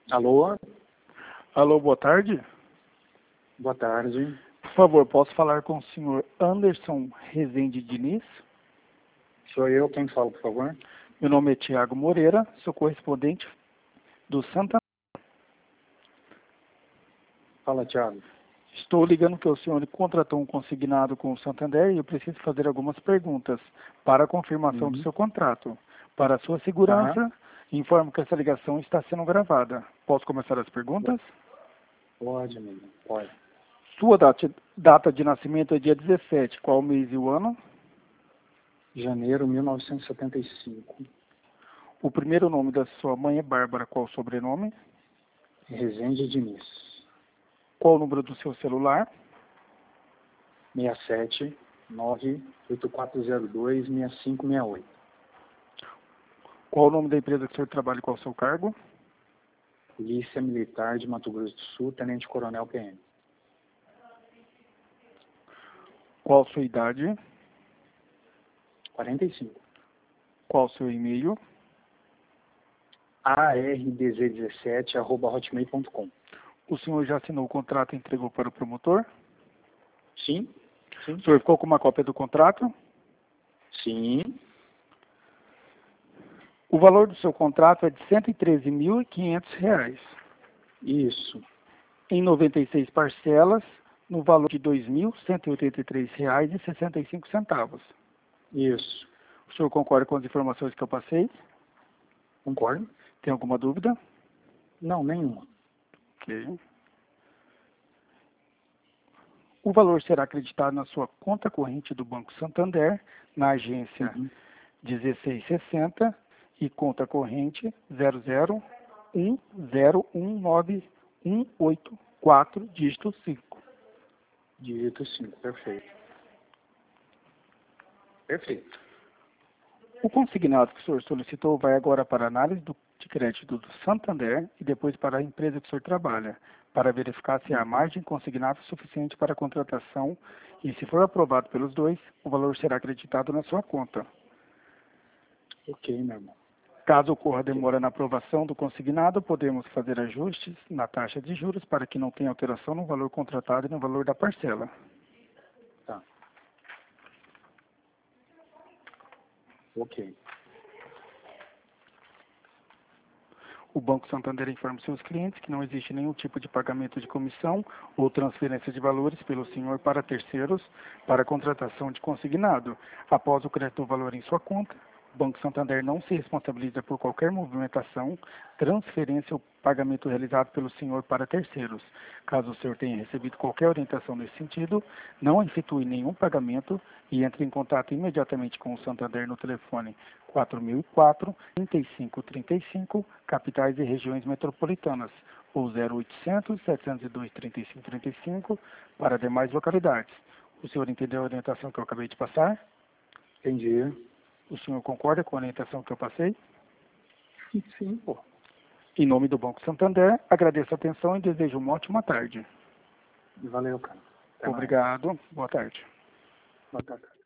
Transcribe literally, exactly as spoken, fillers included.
Alô? Alô, boa tarde. Boa tarde. Por favor, posso falar com o senhor Anderson Rezende Diniz? Sou eu quem fala, por favor. Meu nome é Tiago Moreira, sou correspondente do Santander. Fala, Tiago. Estou ligando que o senhor contratou um consignado com o Santander e eu preciso fazer algumas perguntas para a confirmação Uhum. do seu contrato. Para a sua segurança, Aham. informo que essa ligação está sendo gravada. Posso começar as perguntas? Pode, amigo. Pode. Sua data, data de nascimento é dia dezessete. Qual o mês e o ano? Janeiro de mil novecentos e setenta e cinco. O primeiro nome da sua mãe é Bárbara. Qual o sobrenome? Rezende Diniz. Qual o número do seu celular? seis sete nove oito quatro zero dois seis cinco seis oito. Qual o nome da empresa que o senhor trabalha e qual o seu cargo? Polícia Militar de Mato Grosso do Sul, Tenente Coronel P M. Qual a sua idade? quarenta e cinco. Qual o seu e-mail? A R D Z dezessete arroba hotmail ponto com. O senhor já assinou o contrato e entregou para o promotor? Sim? Sim. O senhor ficou com uma cópia do contrato? Sim. O valor do seu contrato é de cento e treze mil e quinhentos reais. Isso. Em noventa e seis parcelas, no valor de dois mil cento e oitenta e três reais e sessenta e cinco centavos. Isso. O senhor concorda com as informações que eu passei? Concordo? Tem alguma dúvida? Não, nenhuma. Ok. O valor será acreditado na sua conta corrente do Banco Santander, na agência Uhum. dezesseis sessenta e conta corrente zero zero um zero um nove um oito quatro, dígito cinco. Dígito cinco, perfeito. Perfeito. O consignado que o senhor solicitou vai agora para a análise do, de crédito do Santander e depois para a empresa que o senhor trabalha, para verificar se há margem consignável suficiente para a contratação e, se for aprovado pelos dois, o valor será acreditado na sua conta. Ok, meu irmão. Caso ocorra demora na aprovação do consignado, podemos fazer ajustes na taxa de juros para que não tenha alteração no valor contratado e no valor da parcela. Tá. Ok. O Banco Santander informa seus clientes que não existe nenhum tipo de pagamento de comissão ou transferência de valores pelo senhor para terceiros para a contratação de consignado. Após o crédito do valor em sua conta, o Banco Santander não se responsabiliza por qualquer movimentação, transferência ou pagamento realizado pelo senhor para terceiros. Caso o senhor tenha recebido qualquer orientação nesse sentido, não efetue nenhum pagamento e entre em contato imediatamente com o Santander no telefone quatro mil e quatro, trinta e cinco trinta e cinco, capitais e regiões metropolitanas, ou zero oitocentos, setecentos e dois, trinta e cinco trinta e cinco para demais localidades. O senhor entendeu a orientação que eu acabei de passar? Entendi. O senhor concorda com a orientação que eu passei? Sim, pô. Em nome do Banco Santander, agradeço a atenção e desejo uma ótima tarde. Valeu, cara. Até mais. Obrigado. Boa tarde. Boa tarde.